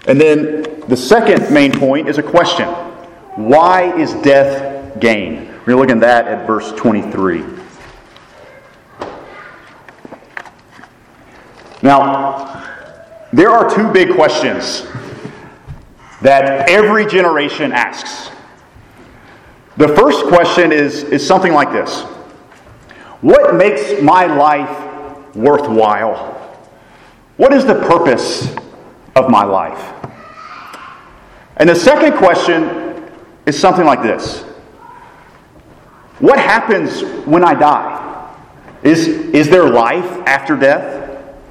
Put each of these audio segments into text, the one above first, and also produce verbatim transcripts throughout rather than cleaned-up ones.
And then the second main point is a question. Why is death gain? We're looking at that at verse twenty-three. Now, there are two big questions that every generation asks. The first question is, is something like this. What makes my life worthwhile? What is the purpose of my life? And the second question is something like this. What happens when I die? Is, is there life after death?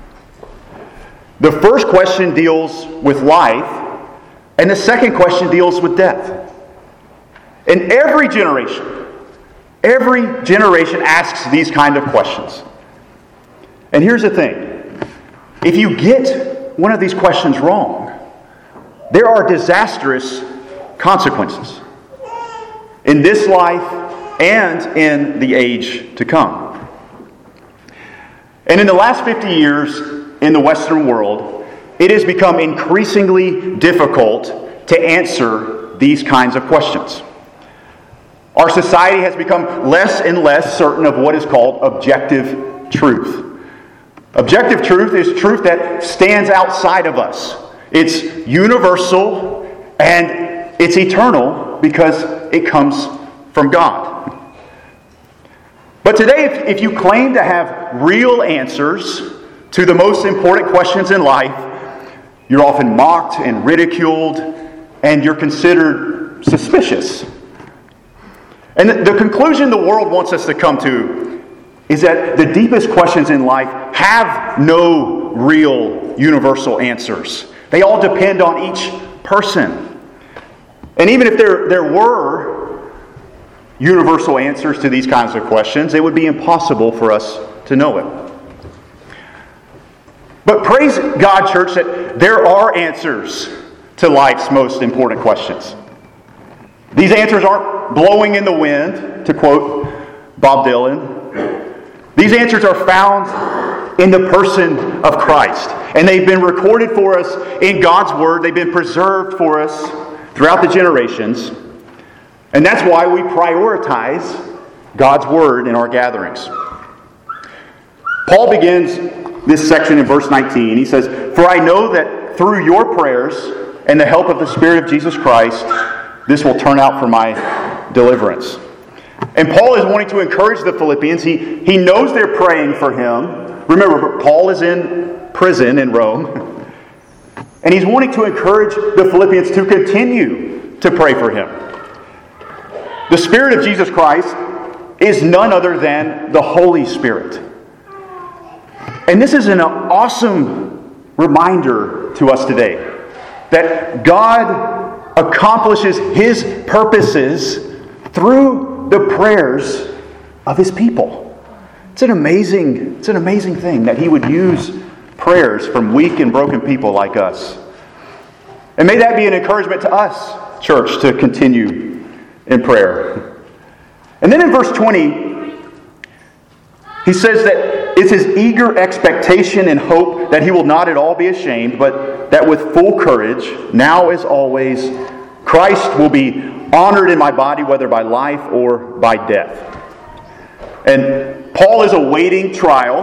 The first question deals with life, and the second question deals with death. And every generation, every generation asks these kind of questions. And here's the thing. If you get one of these questions wrong, there are disastrous consequences in this life and in the age to come. And in the last fifty years in the Western world, it has become increasingly difficult to answer these kinds of questions. Our society has become less and less certain of what is called objective truth. Objective truth is truth that stands outside of us. It's universal and it's eternal because it comes from God. But today, if, if you claim to have real answers to the most important questions in life, you're often mocked and ridiculed, and you're considered suspicious. And the, the conclusion the world wants us to come to is that the deepest questions in life have no real universal answers. They all depend on each person. And even if there, there were universal answers to these kinds of questions, it would be impossible for us to know it. But praise God, church, that there are answers to life's most important questions. These answers aren't blowing in the wind, to quote Bob Dylan. These answers are found in the person of Christ. And they've been recorded for us in God's Word. They've been preserved for us throughout the generations. And that's why we prioritize God's Word in our gatherings. Paul begins this section in verse nineteen. He says, "For I know that through your prayers and the help of the Spirit of Jesus Christ, this will turn out for my deliverance." And Paul is wanting to encourage the Philippians. He, he knows they're praying for him. Remember, Paul is in prison in Rome. And he's wanting to encourage the Philippians to continue to pray for him. The Spirit of Jesus Christ is none other than the Holy Spirit. And this is an awesome reminder to us today that God accomplishes His purposes through the prayers of His people. It's an amazing, it's an amazing thing that He would use prayers from weak and broken people like us. And may that be an encouragement to us, church, to continue in prayer. And then in verse twenty, he says that it's his eager expectation and hope that he will not at all be ashamed, but that with full courage, now as always, Christ will be honored in my body, whether by life or by death. And Paul is awaiting trial.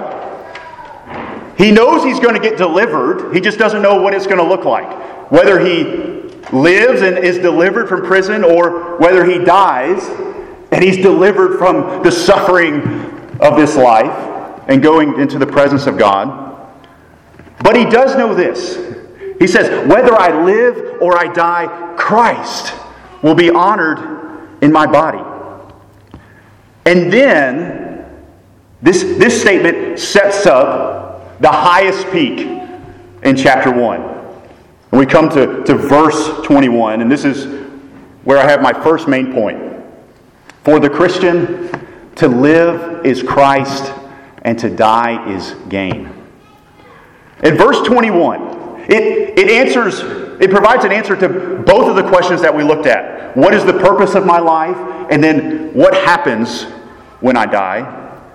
He knows he's going to get delivered. He just doesn't know what it's going to look like. Whether he lives and is delivered from prison or whether he dies and he's delivered from the suffering of this life and going into the presence of God. But he does know this. He says, whether I live or I die, Christ will be honored in my body. And then this, this statement sets up the highest peak in chapter one. And we come to, to verse twenty-one, and this is where I have my first main point. For the Christian, to live is Christ, and to die is gain. In verse twenty-one, it, it answers, it provides an answer to both of the questions that we looked at. What is the purpose of my life? And then what happens when I die?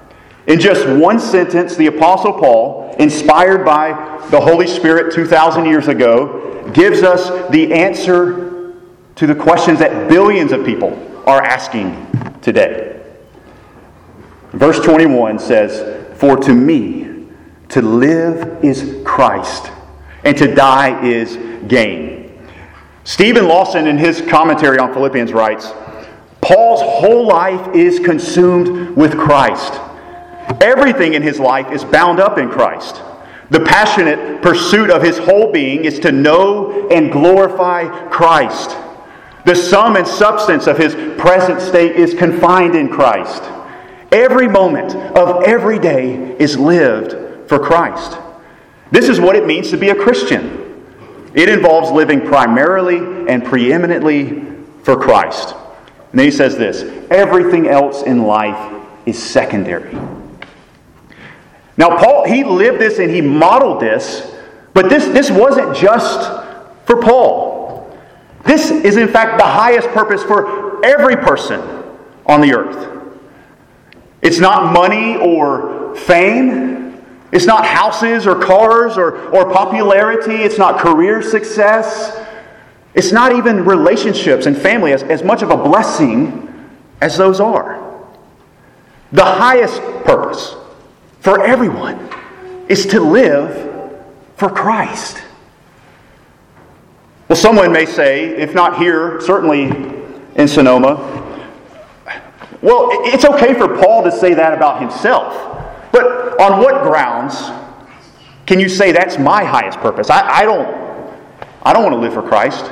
In just one sentence, the Apostle Paul, inspired by the Holy Spirit two thousand years ago, gives us the answer to the questions that billions of people are asking today. Verse twenty-one says, "For to me, to live is Christ, and to die is gain." Stephen Lawson, in his commentary on Philippians, writes, "Paul's whole life is consumed with Christ. Everything in his life is bound up in Christ. The passionate pursuit of his whole being is to know and glorify Christ. The sum and substance of his present state is confined in Christ. Every moment of every day is lived for Christ." This is what it means to be a Christian. It involves living primarily and preeminently for Christ. And then he says this, "Everything else in life is secondary." Now, Paul, he lived this and he modeled this, but this, this wasn't just for Paul. This is, in fact, the highest purpose for every person on the earth. It's not money or fame. It's not houses or cars or, or popularity. It's not career success. It's not even relationships and family, as, as much of a blessing as those are. The highest purpose for everyone is to live for Christ. Well, someone may say, if not here, certainly in Sonoma, well, it's okay for Paul to say that about himself. But on what grounds can you say that's my highest purpose? I, I don't I don't want to live for Christ.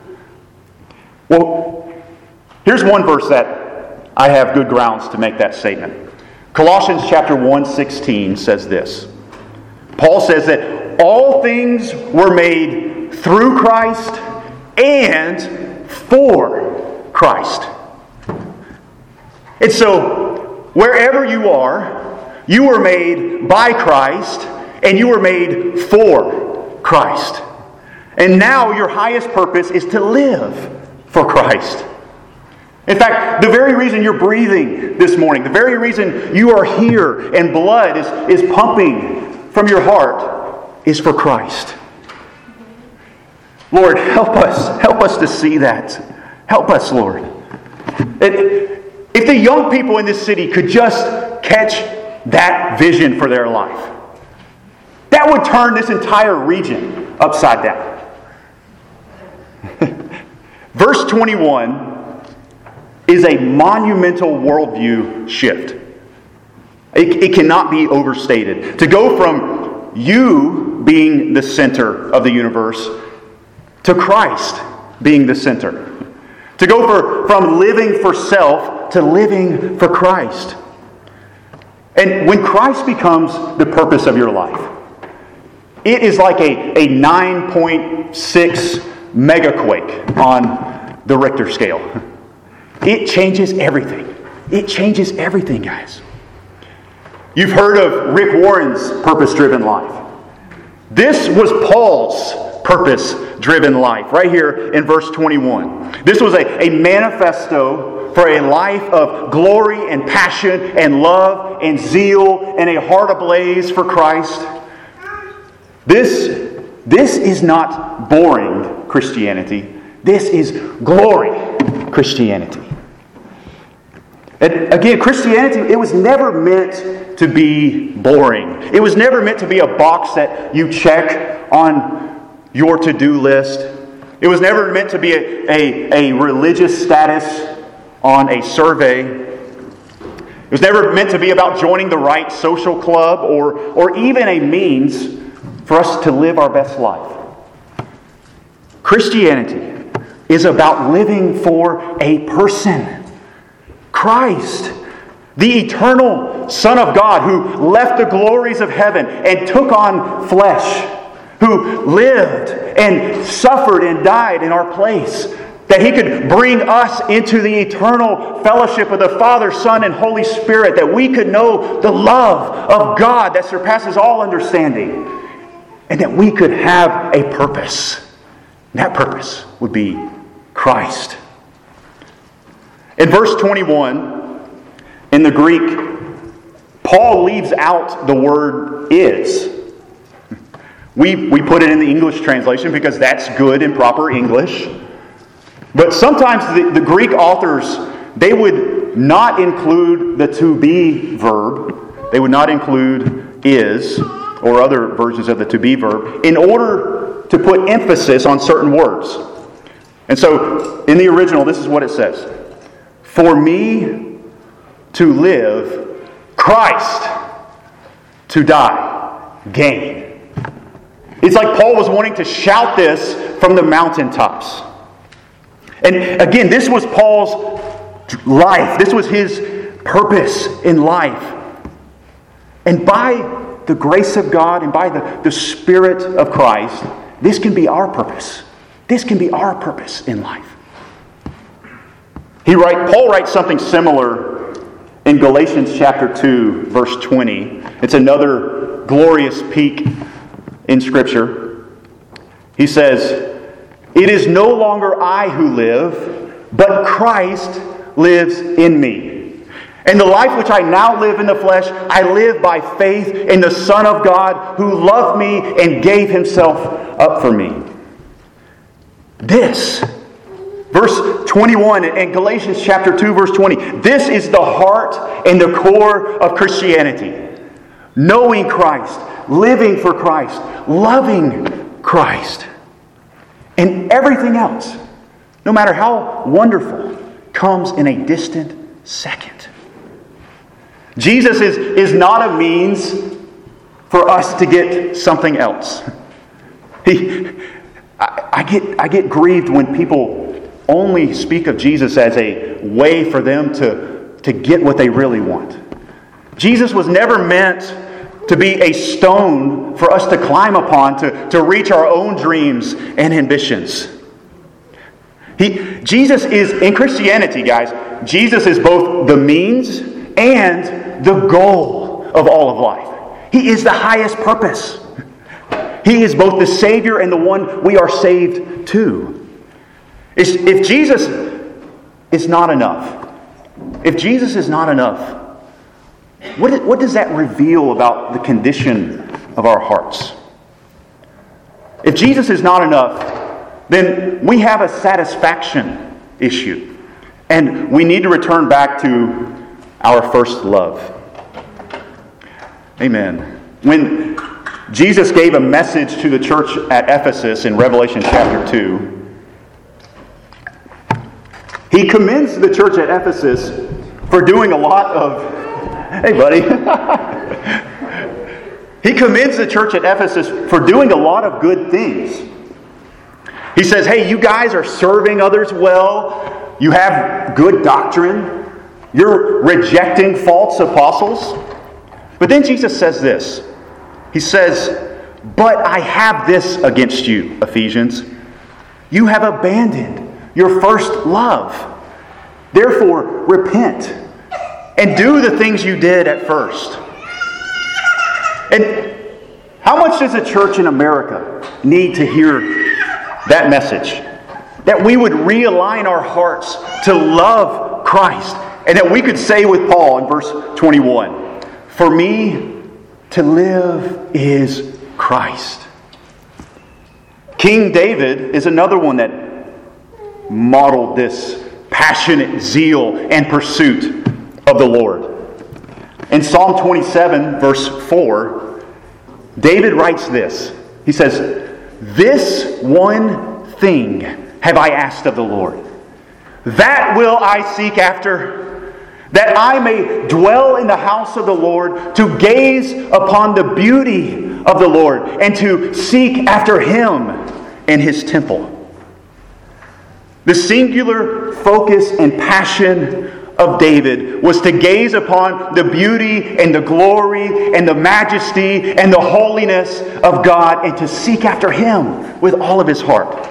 Well, here's one verse that I have good grounds to make that statement. Colossians chapter one sixteen says this. Paul says that all things were made through Christ and for Christ. And so, wherever you are, you were made by Christ and you were made for Christ. And now your highest purpose is to live for Christ. In fact, the very reason you're breathing this morning, the very reason you are here and blood is, is pumping from your heart is for Christ. Lord, help us. Help us to see that. Help us, Lord. And if the young people in this city could just catch that vision for their life, that would turn this entire region upside down. Verse twenty-one is a monumental worldview shift. It, it cannot be overstated. To go from you being the center of the universe to Christ being the center. To go for, from living for self to living for Christ. And when Christ becomes the purpose of your life, it is like a, a nine point six megaquake on the Richter scale. It changes everything. It changes everything, guys. You've heard of Rick Warren's purpose-driven life. This was Paul's purpose-driven life, right here in verse twenty-one. This was a, a manifesto for a life of glory and passion and love and zeal and a heart ablaze for Christ. This, this is not boring Christianity. This is glory Christianity. And again, Christianity, it was never meant to be boring. It was never meant to be a box that you check on your to-do list. It was never meant to be a, a, a religious status on a survey. It was never meant to be about joining the right social club or, or even a means for us to live our best life. Christianity is about living for a person. Christ, the eternal Son of God who left the glories of heaven and took on flesh, who lived and suffered and died in our place, that He could bring us into the eternal fellowship of the Father, Son, and Holy Spirit, that we could know the love of God that surpasses all understanding, and that we could have a purpose. And that purpose would be Christ. In verse twenty-one, in the Greek, Paul leaves out the word is. We, we put it in the English translation because that's good and proper English. But sometimes the, the Greek authors, they would not include the to be verb. They would not include is or other versions of the to be verb in order to put emphasis on certain words. And so in the original, this is what it says. For me to live, Christ; to die, gain. It's like Paul was wanting to shout this from the mountaintops. And again, this was Paul's life. This was his purpose in life. And by the grace of God and by the, the Spirit of Christ, this can be our purpose. This can be our purpose in life. He write, Paul writes something similar in Galatians chapter two, verse twenty. It's another glorious peak in Scripture. He says, "It is no longer I who live, but Christ lives in me. And the life which I now live in the flesh, I live by faith in the Son of God who loved me and gave Himself up for me." This, verse twenty-one in Galatians chapter two, verse twenty, this is the heart and the core of Christianity. Knowing Christ, living for Christ, loving Christ. And everything else, no matter how wonderful, comes in a distant second. Jesus is, is not a means for us to get something else. He, I, I get I get grieved when people only speak of Jesus as a way for them to, to get what they really want. Jesus was never meant to be a stone for us to climb upon to, to reach our own dreams and ambitions. He, Jesus is, in Christianity, guys, Jesus is both the means and the goal of all of life. He is the highest purpose. He is both the Savior and the one we are saved to. If Jesus is not enough, if Jesus is not enough, what, what does that reveal about the condition of our hearts? If Jesus is not enough, then we have a satisfaction issue. And we need to return back to our first love. Amen. When Jesus gave a message to the church at Ephesus in Revelation chapter two, He commends the church at Ephesus for doing a lot of... Hey, buddy. He commends the church at Ephesus for doing a lot of good things. He says, hey, you guys are serving others well. You have good doctrine. You're rejecting false apostles. But then Jesus says this. He says, but I have this against you, Ephesians. You have abandoned your first love. Therefore, repent and do the things you did at first. And how much does a church in America need to hear that message? That we would realign our hearts to love Christ. And that we could say with Paul in verse twenty-one, for me to live is Christ. King David is another one that modeled this passionate zeal and pursuit of the Lord. In Psalm twenty-seven, verse four, David writes this. He says, this one thing have I asked of the Lord. That will I seek after, that I may dwell in the house of the Lord, to gaze upon the beauty of the Lord, and to seek after Him in His temple. The singular focus and passion of David was to gaze upon the beauty and the glory and the majesty and the holiness of God and to seek after Him with all of his heart.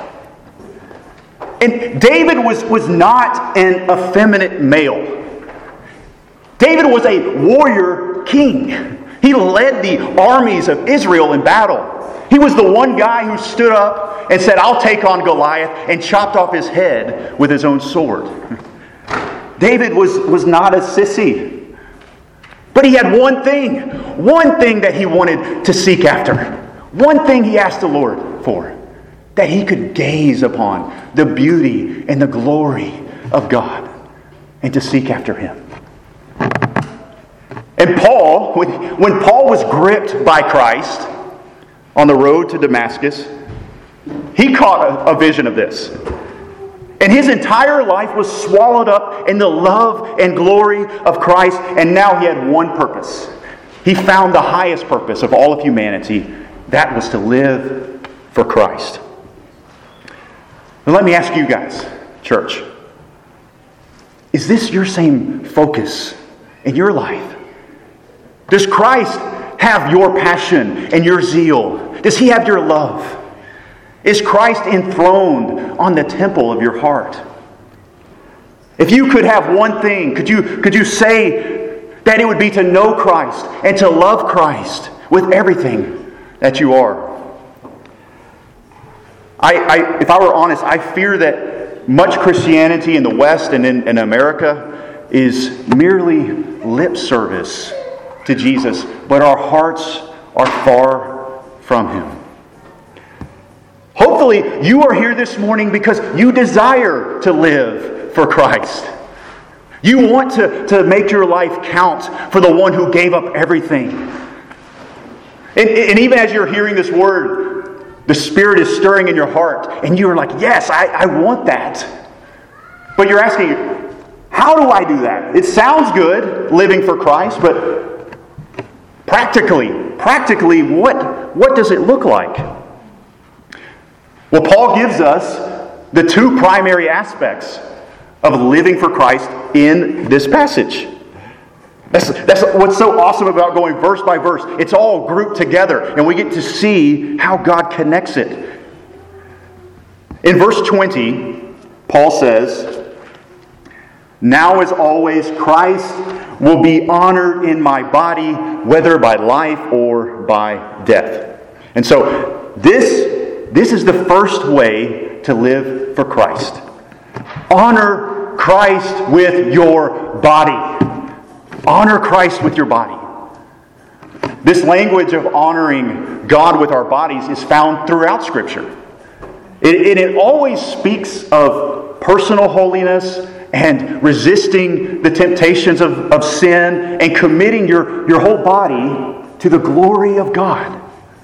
And David was, was not an effeminate male. David was a warrior king. He led the armies of Israel in battle. He was the one guy who stood up and said, I'll take on Goliath, and chopped off his head with his own sword. David was, was not a sissy. But he had one thing, one thing that he wanted to seek after. One thing he asked the Lord for. That he could gaze upon the beauty and the glory of God and to seek after Him. And Paul, when, when Paul was gripped by Christ on the road to Damascus, he caught a, a vision of this. And his entire life was swallowed up in the love and glory of Christ, and now he had one purpose. He found the highest purpose of all of humanity. That was to live for Christ. Now let me ask you guys, church, is this your same focus in your life? Does Christ have your passion and your zeal? Does He have your love? Is Christ enthroned on the temple of your heart? If you could have one thing, could you, could you say that it would be to know Christ and to love Christ with everything that you are? I, I, if I were honest, I fear that much Christianity in the West and in, in America is merely lip service to Jesus, but our hearts are far from Him. Hopefully, you are here this morning because you desire to live for Christ. You want to, to make your life count for the one who gave up everything. And, and even as you're hearing this word, the Spirit is stirring in your heart, and you are like, yes, I, I want that. But you're asking, how do I do that? It sounds good, living for Christ, but practically, practically, what, what does it look like? Well, Paul gives us the two primary aspects of living for Christ in this passage. That's, that's what's so awesome about going verse by verse. It's all grouped together, and we get to see how God connects it. In verse twenty, Paul says, "Now as always, Christ will be honored in my body, whether by life or by death." And so this, this is the first way to live for Christ. Honor Christ with your body. Honor Christ with your body. This language of honoring God with our bodies is found throughout Scripture. It, it always speaks of personal holiness and resisting the temptations of, of sin and committing your, your whole body to the glory of God.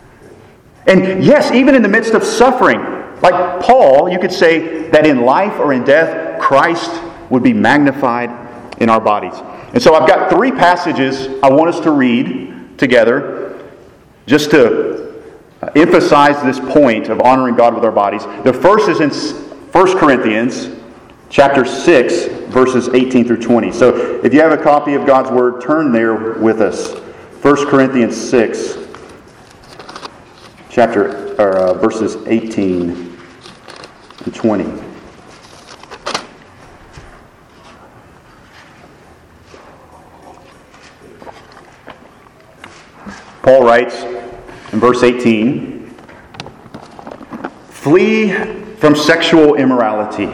And yes, even in the midst of suffering, like Paul, you could say that in life or in death, Christ would be magnified in our bodies. And so I've got three passages I want us to read together just to emphasize this point of honoring God with our bodies. The first is in First Corinthians chapter six, verses eighteen through twenty. So if you have a copy of God's Word, turn there with us. First Corinthians six, chapter or uh, verses eighteen and twenty. Paul writes in verse eighteen, "Flee from sexual immorality."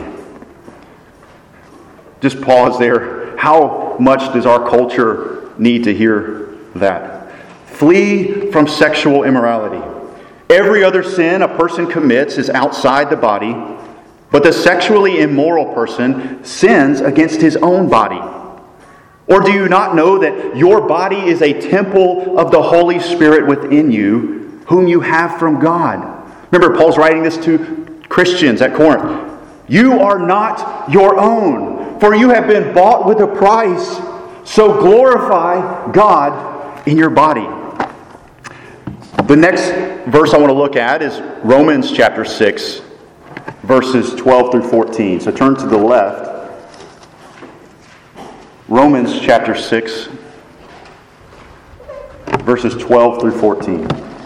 Just pause there. How much does our culture need to hear that? Flee from sexual immorality. Every other sin a person commits is outside the body, but the sexually immoral person sins against his own body. Or do you not know that your body is a temple of the Holy Spirit within you, whom you have from God? Remember, Paul's writing this to Christians at Corinth. You are not your own, for you have been bought with a price. So glorify God in your body. The next verse I want to look at is Romans chapter six, verses twelve through fourteen. So turn to the left. Romans chapter six, verses twelve through fourteen.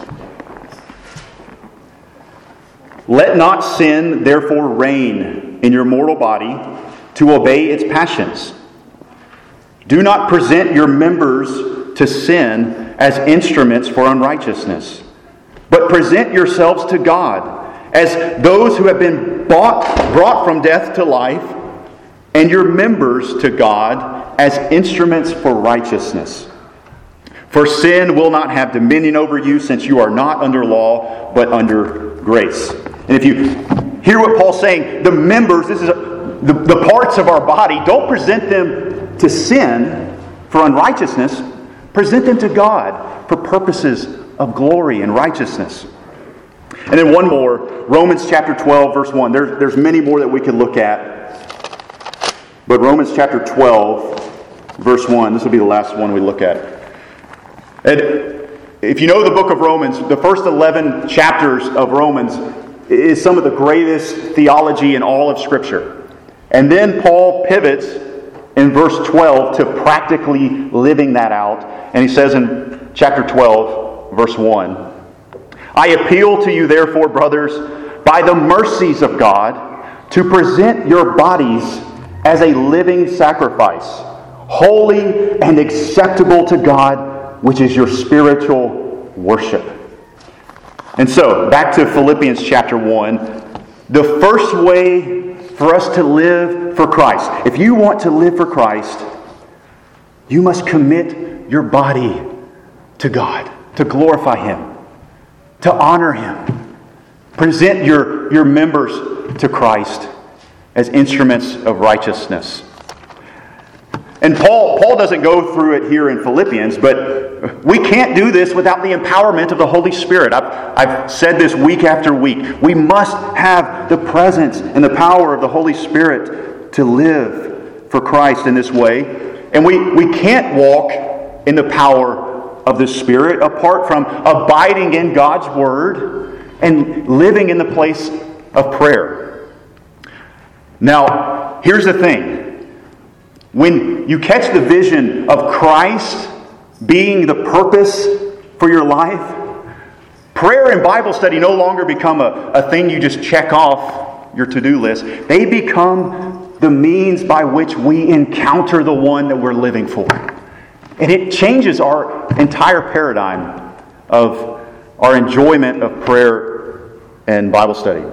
"Let not sin therefore reign in your mortal body to obey its passions. Do not present your members to sin as instruments for unrighteousness, but present yourselves to God as those who have been bought, brought from death to life, and your members to God as instruments for righteousness. For sin will not have dominion over you, since you are not under law, but under grace. And if you hear what Paul's saying, the members, this is a, the, the parts of our body, don't present them to sin for unrighteousness. Present them to God for purposes of glory and righteousness. And then one more, Romans chapter twelve, verse one. There's, there's many more that we could look at. But Romans chapter twelve, verse one, this will be the last one we look at. And if you know the book of Romans, the first eleven chapters of Romans is some of the greatest theology in all of Scripture. And then Paul pivots in verse twelve to practically living that out. And he says in chapter twelve, verse one, I appeal to you therefore, brothers, by the mercies of God, to present your bodies as a living sacrifice, holy and acceptable to God, which is your spiritual worship. And so, back to Philippians chapter one. The first way for us to live for Christ, if you want to live for Christ, you must commit your body to God, to glorify Him, to honor Him. Present your, your members to Christ as instruments of righteousness. And Paul, Paul doesn't go through it here in Philippians, but we can't do this without the empowerment of the Holy Spirit. I've, I've said this week after week. We must have the presence and the power of the Holy Spirit to live for Christ in this way. And we, we can't walk in the power of the Spirit apart from abiding in God's Word and living in the place of prayer. Now, here's the thing. When you catch the vision of Christ being the purpose for your life, prayer and Bible study no longer become a, a thing you just check off your to-do list. They become the means by which we encounter the one that we're living for. And it changes our entire paradigm of our enjoyment of prayer and Bible study.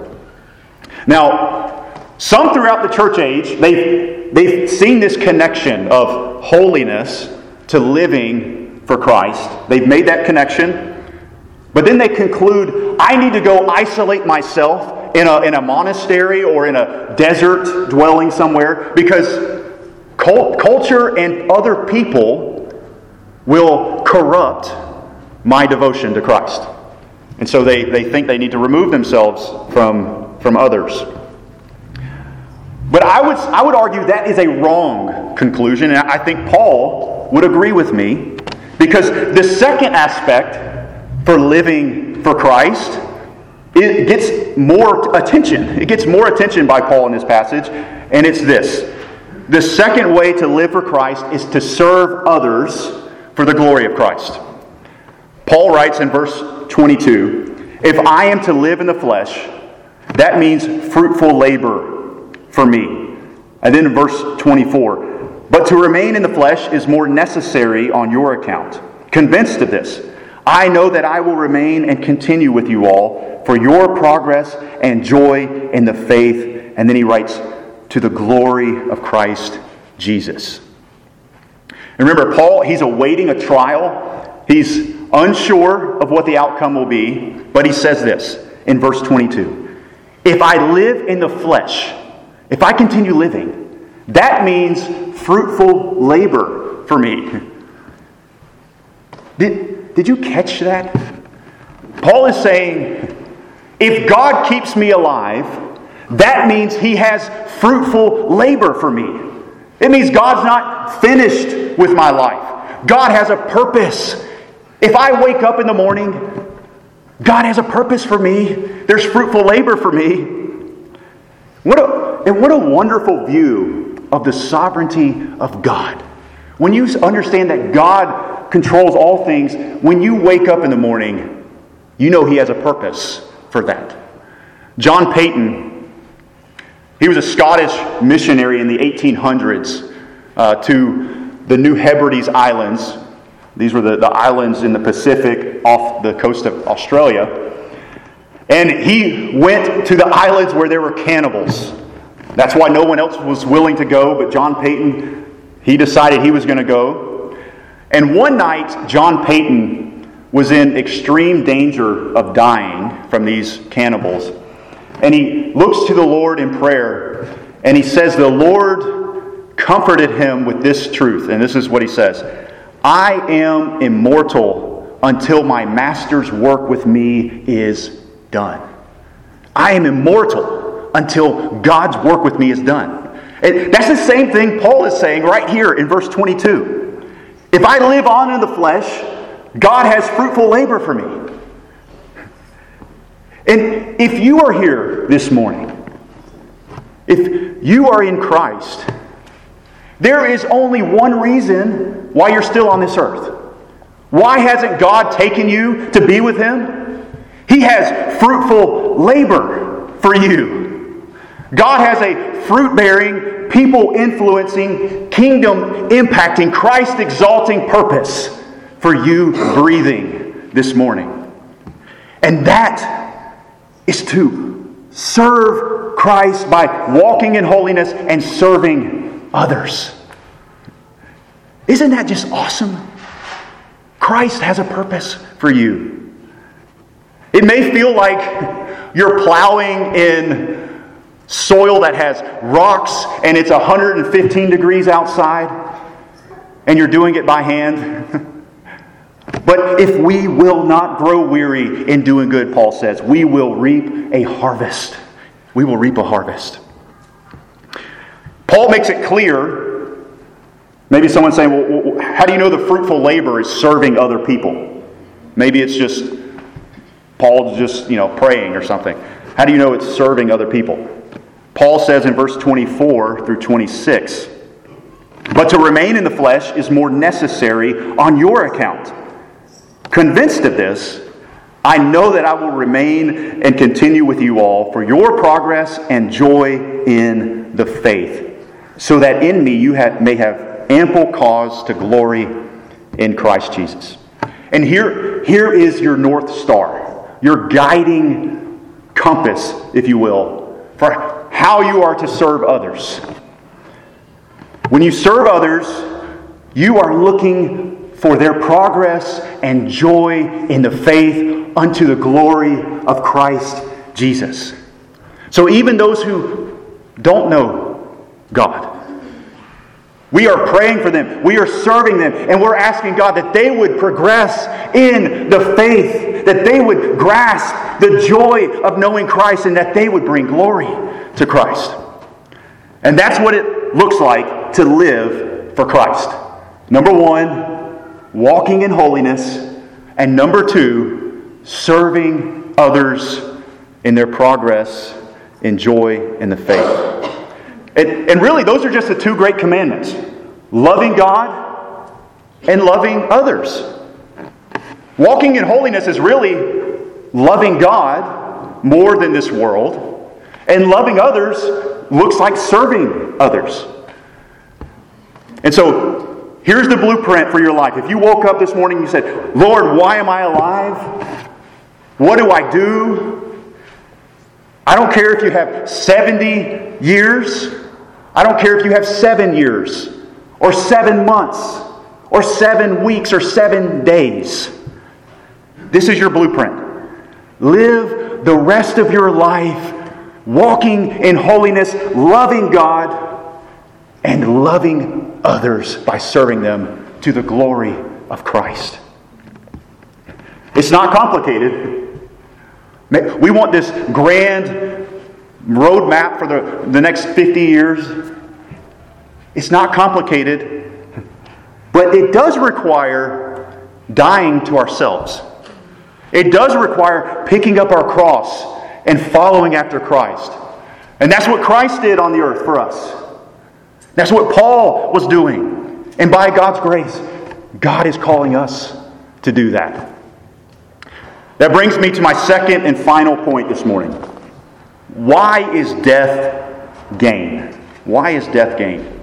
Now, some throughout the church age, they've, they've seen this connection of holiness to living for Christ. They've made that connection. But then they conclude, I need to go isolate myself in a, in a monastery or in a desert dwelling somewhere because cult, culture and other people will corrupt my devotion to Christ. And so they, they think they need to remove themselves from, from others. But I would, I would argue that is a wrong conclusion, and I think Paul would agree with me, because the second aspect for living for Christ, it gets more attention. It gets more attention by Paul in this passage, and it's this. The second way to live for Christ is to serve others for the glory of Christ. Paul writes in verse twenty-two, if I am to live in the flesh, that means fruitful labor for me. And then in verse twenty-four, but to remain in the flesh is more necessary on your account. Convinced of this, I know that I will remain and continue with you all for your progress and joy in the faith. And then he writes, to the glory of Christ Jesus. And remember, Paul, he's awaiting a trial. He's unsure of what the outcome will be. But he says this in verse twenty-two. If I live in the flesh, if I continue living, that means fruitful labor for me. Did, did you catch that? Paul is saying, if God keeps me alive, that means He has fruitful labor for me. It means God's not finished with my life. God has a purpose. If I wake up in the morning, God has a purpose for me. There's fruitful labor for me. What a, and what a wonderful view of the sovereignty of God. When you understand that God controls all things, when you wake up in the morning, you know He has a purpose for that. John Paton, he was a Scottish missionary in the eighteen hundreds uh, to the New Hebrides Islands. These were the, the islands in the Pacific off the coast of Australia. And he went to the islands where there were cannibals. That's why no one else was willing to go, but John Paton, he decided he was going to go. And one night, John Payton was in extreme danger of dying from these cannibals. And he looks to the Lord in prayer, and he says the Lord comforted him with this truth. And this is what he says: I am immortal until my Master's work with me is done. I am immortal until God's work with me is done. And that's the same thing Paul is saying right here in verse twenty-two. If I live on in the flesh, God has fruitful labor for me. And if you are here this morning, if you are in Christ, there is only one reason why you're still on this earth. Why hasn't God taken you to be with Him? He has fruitful labor for you. God has a fruit-bearing, people-influencing, kingdom-impacting, Christ-exalting purpose for you breathing this morning. And that is to serve Christ by walking in holiness and serving others. Isn't that just awesome? Christ has a purpose for you. It may feel like you're plowing in soil that has rocks and it's one hundred fifteen degrees outside and you're doing it by hand. But if we will not grow weary in doing good, Paul says, we will reap a harvest. We will reap a harvest. Paul makes it clear. Maybe someone's saying, well, how do you know the fruitful labor is serving other people? Maybe it's just Paul just, you know, praying or something. How do you know it's serving other people? Paul says in verse twenty-four through twenty-six, but to remain in the flesh is more necessary on your account. Convinced of this, I know that I will remain and continue with you all for your progress and joy in the faith, so that in me you have, may have ample cause to glory in Christ Jesus. And here, here is your North Star, your guiding compass, if you will, for how you are to serve others. When you serve others, you are looking for their progress and joy in the faith unto the glory of Christ Jesus. So even those who don't know God, we are praying for them, we are serving them, and we're asking God that they would progress in the faith, that they would grasp the joy of knowing Christ, and that they would bring glory to Christ. And that's what it looks like to live for Christ. Number one, walking in holiness. And number two, serving others in their progress in joy in the faith. And, and really, those are just the two great commandments. Loving God and loving others. Walking in holiness is really loving God more than this world. And loving others looks like serving others. And so, here's the blueprint for your life. If you woke up this morning and you said, Lord, why am I alive? What do I do? I don't care if you have seventy years. I don't care if you have seven years. Or seven months. Or seven weeks. Or seven days. This is your blueprint. Live the rest of your life walking in holiness, loving God, and loving others by serving them to the glory of Christ. It's not complicated. We want this grand roadmap for the, the next fifty years. It's not complicated, but it does require dying to ourselves. It does require picking up our cross and following after Christ. And that's what Christ did on the earth for us. That's what Paul was doing. And by God's grace, God is calling us to do that. That brings me to my second and final point this morning. Why is death gain? Why is death gain?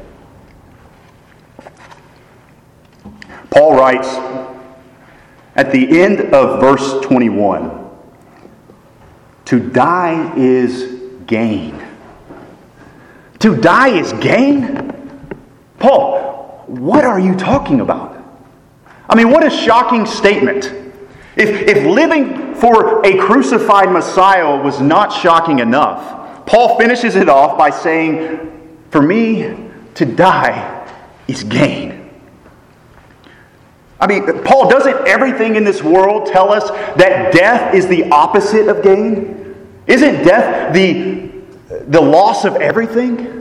Paul writes at the end of verse twenty-one, to die is gain. To die is gain? Paul, what are you talking about? I mean, what a shocking statement. If, if living for a crucified Messiah was not shocking enough, Paul finishes it off by saying, for me, to die is gain. I mean, Paul, doesn't everything in this world tell us that death is the opposite of gain? Isn't death the, the loss of everything?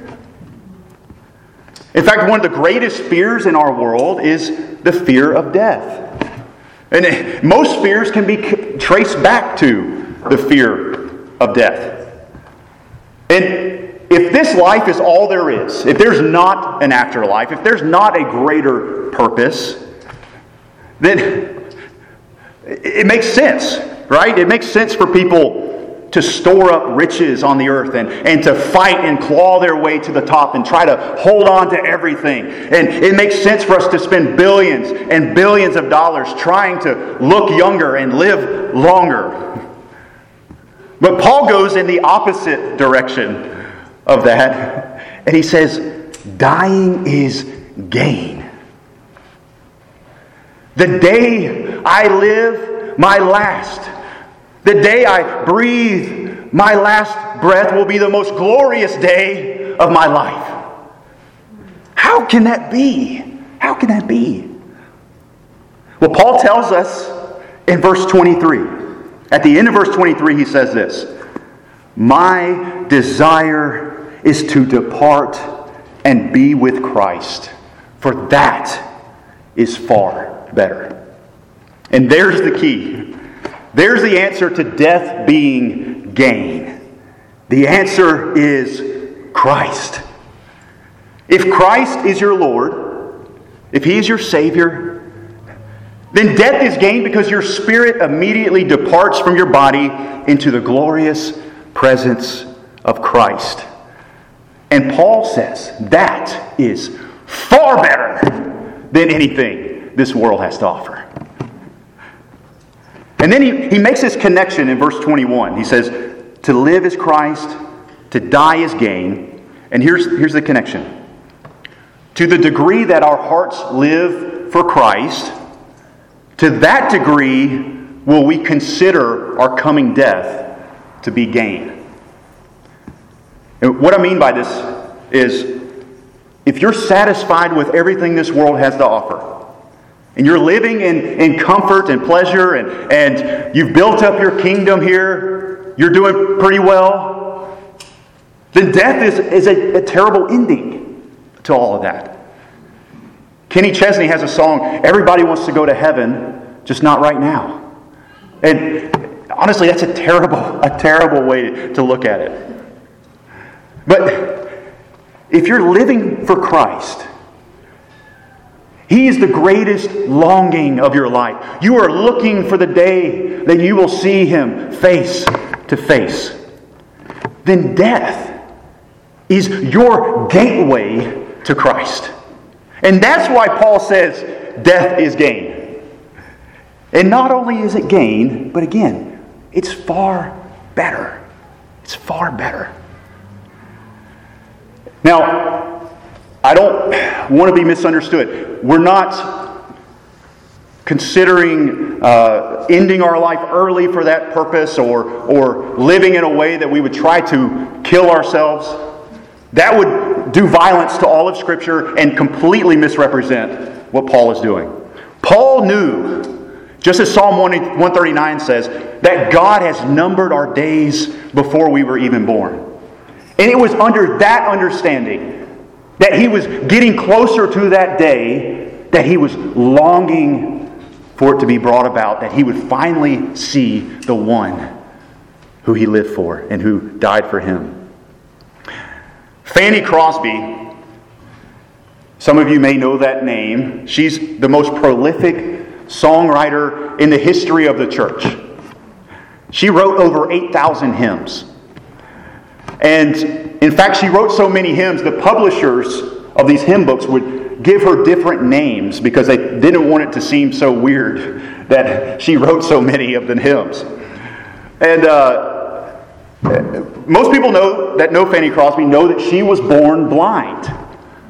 In fact, one of the greatest fears in our world is the fear of death. And most fears can be traced back to the fear of death. And if this life is all there is, if there's not an afterlife, if there's not a greater purpose, then it makes sense, right? It makes sense for people to store up riches on the earth and, and to fight and claw their way to the top and try to hold on to everything. And it makes sense for us to spend billions and billions of dollars trying to look younger and live longer. But Paul goes in the opposite direction of that. And he says, dying is gain. The day I live, my last. The day I breathe, my last breath will be the most glorious day of my life. How can that be? How can that be? Well, Paul tells us in verse twenty-three. At the end of verse twenty-three, he says this, my desire is to depart and be with Christ, for that is far better. And there's the key. There's the answer to death being gain. The answer is Christ. If Christ is your Lord, if He is your Savior, then death is gain because your spirit immediately departs from your body into the glorious presence of Christ. And Paul says that is far better than anything this world has to offer. And then he, he makes this connection in verse twenty-one. He says, to live is Christ, to die is gain. And here's, here's the connection. To the degree that our hearts live for Christ, to that degree will we consider our coming death to be gain. And what I mean by this is, if you're satisfied with everything this world has to offer, and you're living in, in comfort and pleasure, and, and you've built up your kingdom here, you're doing pretty well, then death is, is a, a terrible ending to all of that. Kenny Chesney has a song, everybody wants to go to heaven, just not right now. And honestly, that's a terrible, a terrible way to look at it. But if you're living for Christ, He is the greatest longing of your life. You are looking for the day that you will see Him face to face. Then death is your gateway to Christ. And that's why Paul says death is gain. And not only is it gain, but again, it's far better. It's far better. Now, I don't want to be misunderstood. We're not considering uh, ending our life early for that purpose, or, or living in a way that we would try to kill ourselves. That would do violence to all of Scripture and completely misrepresent what Paul is doing. Paul knew, just as Psalm one thirty-nine says, that God has numbered our days before we were even born. And it was under that understanding that he was getting closer to that day, that he was longing for it to be brought about, that he would finally see the one who he lived for and who died for him. Fanny Crosby, some of you may know that name. She's the most prolific songwriter in the history of the church. She wrote over eight thousand hymns. And in fact, she wrote so many hymns, the publishers of these hymn books would give her different names because they didn't want it to seem so weird that she wrote so many of the hymns. And uh, most people know that know Fanny Crosby know that she was born blind.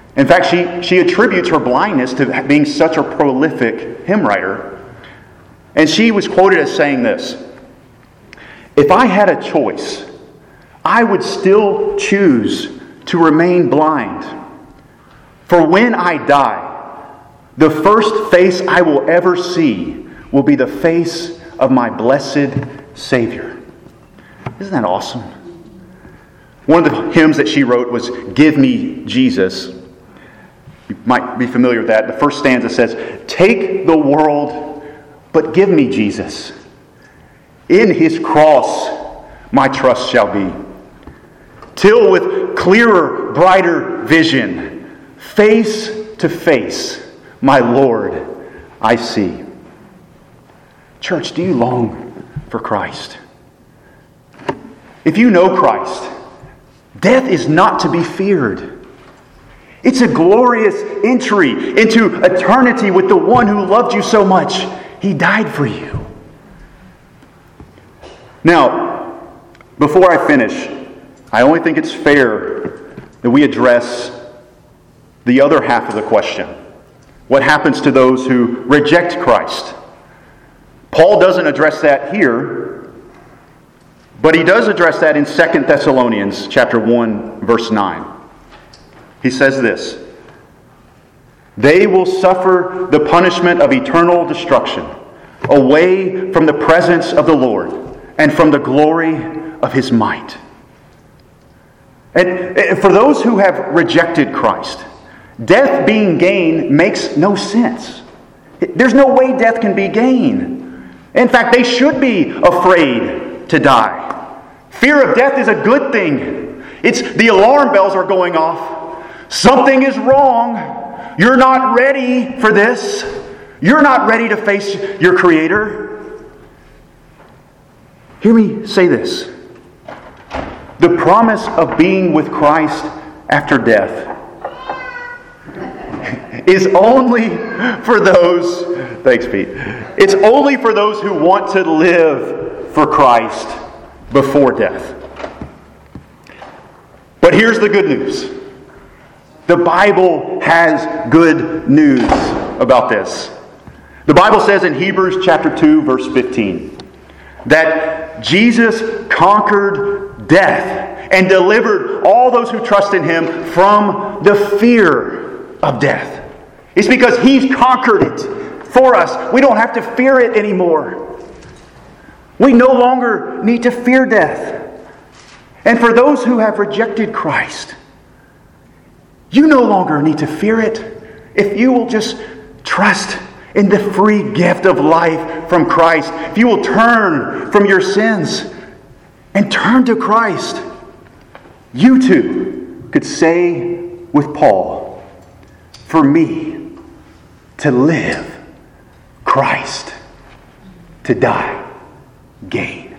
In fact, she, she attributes her blindness to being such a prolific hymn writer. And she was quoted as saying this: "If I had a choice, I would still choose to remain blind. For when I die, the first face I will ever see will be the face of my blessed Savior." Isn't that awesome? One of the hymns that she wrote was "Give Me Jesus." You might be familiar with that. The first stanza says, "Take the world, but give me Jesus. In His cross my trust shall be. Till with clearer, brighter vision, face to face, my Lord I see." Church, do you long for Christ? If you know Christ, death is not to be feared. It's a glorious entry into eternity with the one who loved you so much, He died for you. Now, before I finish, I only think it's fair that we address the other half of the question. What happens to those who reject Christ? Paul doesn't address that here, but he does address that in Second Thessalonians chapter one, verse nine. He says this: "They will suffer the punishment of eternal destruction, away from the presence of the Lord and from the glory of His might." And for those who have rejected Christ, death being gain makes no sense. There's no way death can be gain. In fact, they should be afraid to die. Fear of death is a good thing. It's the alarm bells are going off. Something is wrong. You're not ready for this. You're not ready to face your Creator. Hear me say this. The promise of being with Christ after death is only for those, thanks Pete, it's only for those who want to live for Christ before death. But here's the good news. The Bible has good news about this. The Bible says in Hebrews chapter two, verse fifteen, that Jesus conquered death and delivered all those who trust in Him from the fear of death. It's because He's conquered it for us. We don't have to fear it anymore. We no longer need to fear death. And for those who have rejected Christ, you no longer need to fear it if you will just trust in the free gift of life from Christ. If you will turn from your sins and turn to Christ, you too could say with Paul, "For me to live, Christ; to die, gain."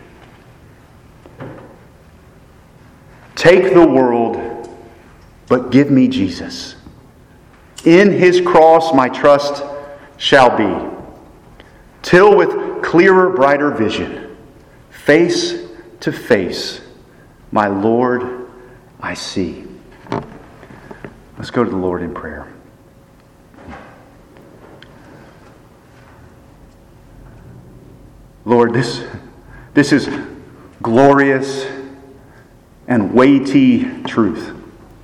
Take the world, but give me Jesus. In His cross my trust shall be, till with clearer, brighter vision, face to face, my Lord I see. Let's go to the Lord in prayer. Lord, this, this is glorious and weighty truth.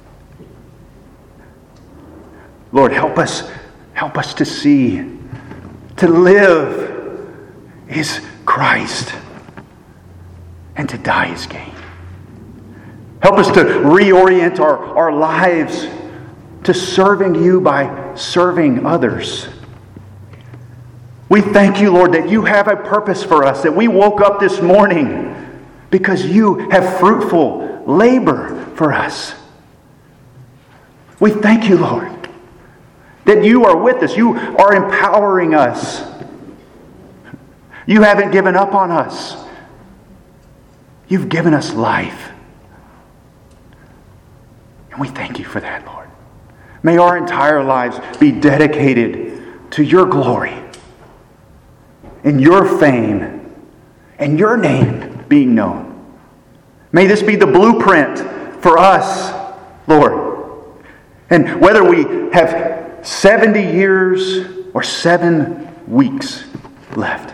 Lord, help us, help us to see, to live is Christ, and to die is gain. Help us to reorient our, our lives to serving You by serving others. We thank You, Lord, that You have a purpose for us, that we woke up this morning because You have fruitful labor for us. We thank You, Lord, that You are with us. You are empowering us. You haven't given up on us. You've given us life. And we thank You for that, Lord. May our entire lives be dedicated to Your glory and Your fame and Your name being known. May this be the blueprint for us, Lord. And whether we have seventy years or seven weeks left,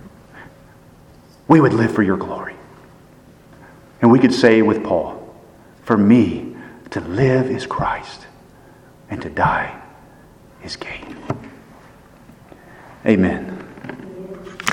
we would live for your glory. And we could say with Paul, for me to live is Christ, and to die is gain. Amen.